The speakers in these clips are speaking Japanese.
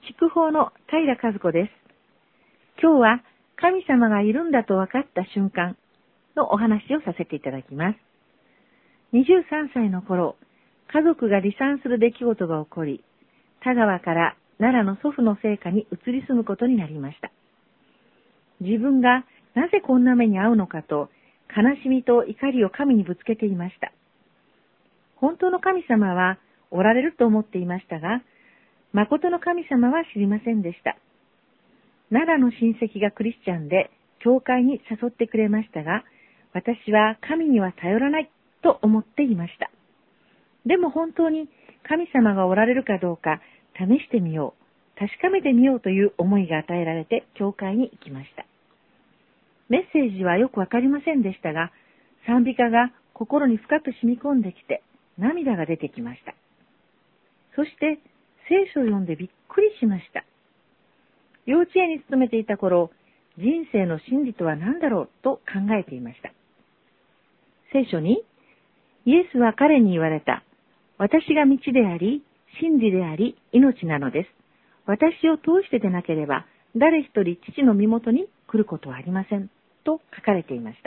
筑豊の平和子です。今日は神様がいるんだと分かった瞬間のお話をさせていただきます。23歳の頃、家族が離散する出来事が起こり、田川から奈良の祖父の生家に移り住むことになりました。自分がなぜこんな目に遭うのかと、悲しみと怒りを神にぶつけていました。本当の神様はおられると思っていましたが、誠の神様は知りませんでした。奈良の親戚がクリスチャンで、教会に誘ってくれましたが、私は神には頼らないと思っていました。でも本当に神様がおられるかどうか試してみよう、確かめてみようという思いが与えられて教会に行きました。メッセージはよくわかりませんでしたが、賛美歌が心に深く染み込んできて涙が出てきました。そして聖書を読んでびっくりしました。幼稚園に勤めていた頃、人生の真理とは何だろうと考えていました。聖書に、イエスは彼に言われた。私が道であり、真理であり、命なのです。私を通してでなければ、誰一人父の身元に来ることはありません。と書かれていました。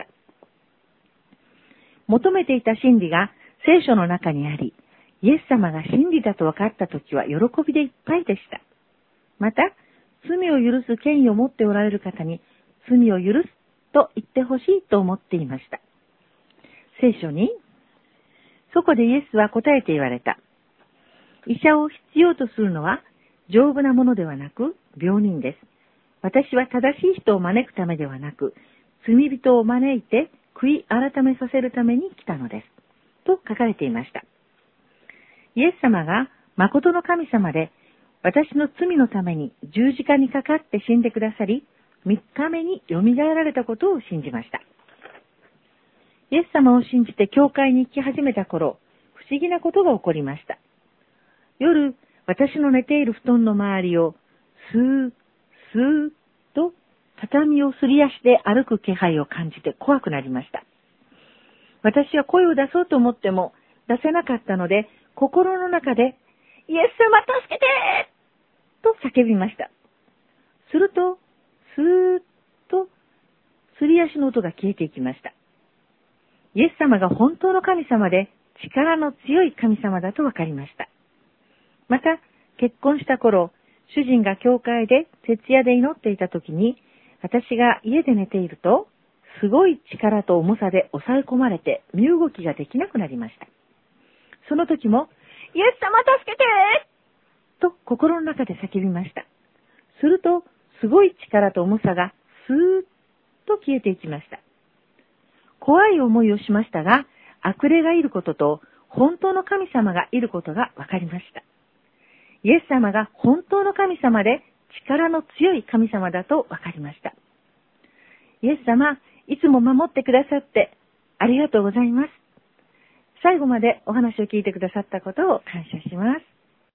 求めていた真理が聖書の中にあり、イエス様が真理だと分かったときは喜びでいっぱいでした。また、罪を許す権威を持っておられる方に、罪を許すと言ってほしいと思っていました。聖書に、そこでイエスは答えて言われた。医者を必要とするのは丈夫なものではなく病人です。私は正しい人を招くためではなく、罪人を招いて悔い改めさせるために来たのです。と書かれていました。イエス様が誠の神様で、私の罪のために十字架にかかって死んでくださり、3日目によみがえられたことを信じました。イエス様を信じて教会に行き始めた頃、不思議なことが起こりました。夜、私の寝ている布団の周りを、スー、スーと畳をすり足で歩く気配を感じて怖くなりました。私は声を出そうと思っても出せなかったので、心の中で、イエス様助けてと叫びました。すると、スーッとすり足の音が消えていきました。イエス様が本当の神様で力の強い神様だと分かりました。また、結婚した頃、主人が教会で徹夜で祈っていた時に、私が家で寝ていると、すごい力と重さで抑え込まれて身動きができなくなりました。その時も、イエス様助けてと心の中で叫びました。すると、すごい力と重さがスーッと消えていきました。怖い思いをしましたが、悪霊がいることと本当の神様がいることが分かりました。イエス様が本当の神様で力の強い神様だと分かりました。イエス様、いつも守ってくださってありがとうございます。最後までお話を聞いてくださったことを感謝します。